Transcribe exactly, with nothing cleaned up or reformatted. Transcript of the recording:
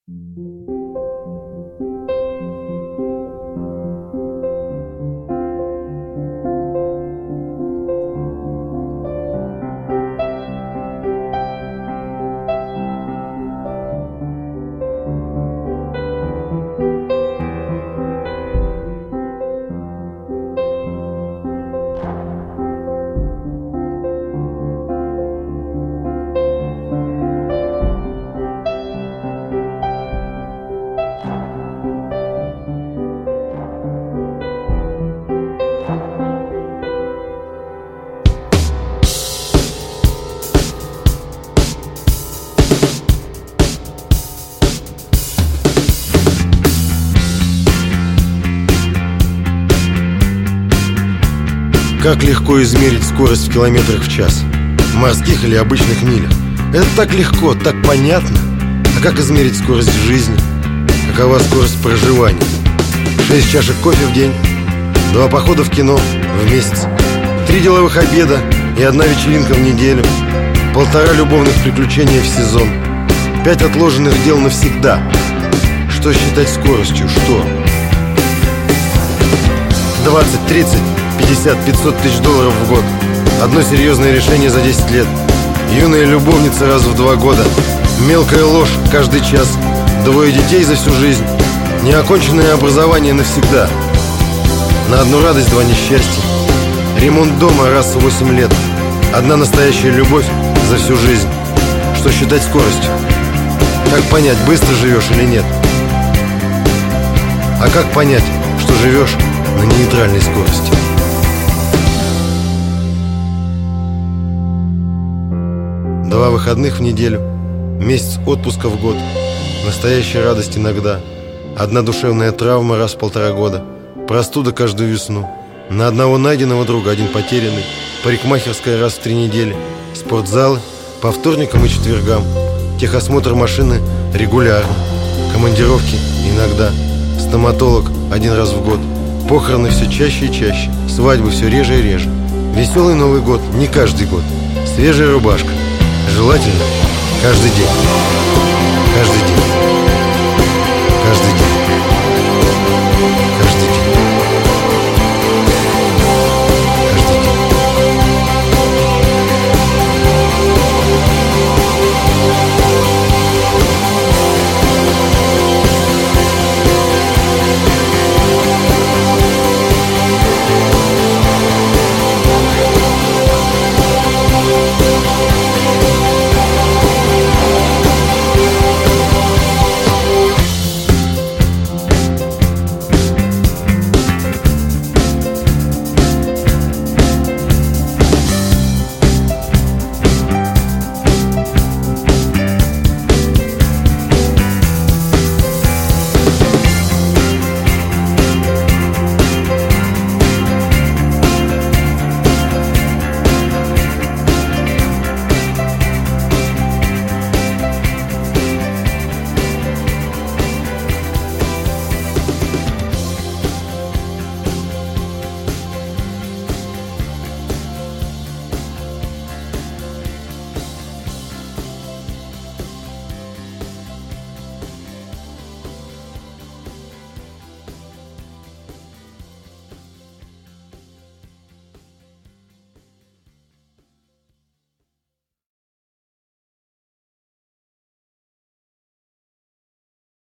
Как легко измерить скорость в километрах в час, в морских или обычных милях? Это так легко, так понятно. А как измерить скорость в жизни? Какова скорость проживания? Шесть чашек кофе в день, два похода в кино в месяц, три деловых обеда и одна вечеринка в неделю, полтора любовных приключения в сезон, пять отложенных дел навсегда. Что считать скоростью? Что? двадцать, тридцать, пятьдесят, пятьсот тысяч долларов в год. Одно серьезное решение за десять лет. Юная любовница раз в два года. Мелкая ложь каждый час. Двое детей за всю жизнь. Неоконченное образование навсегда. На одну радость два несчастья. Ремонт дома раз в восемь лет. Одна настоящая любовь за всю жизнь. Что считать скоростью? Как понять, быстро живешь или нет? А как понять, что живешь на нейтральной скорости? Два выходных в неделю, месяц отпуска в год, настоящая радость иногда, одна душевная травма раз в полтора года, простуда каждую весну, на одного найденного друга один потерянный, парикмахерская раз в три недели, спортзалы по вторникам и четвергам, техосмотр машины регулярно, командировки иногда, стоматолог один раз в год, похороны все чаще и чаще, свадьбы все реже и реже, веселый Новый год не каждый год, свежая рубашка. Желательно каждый день. Каждый день.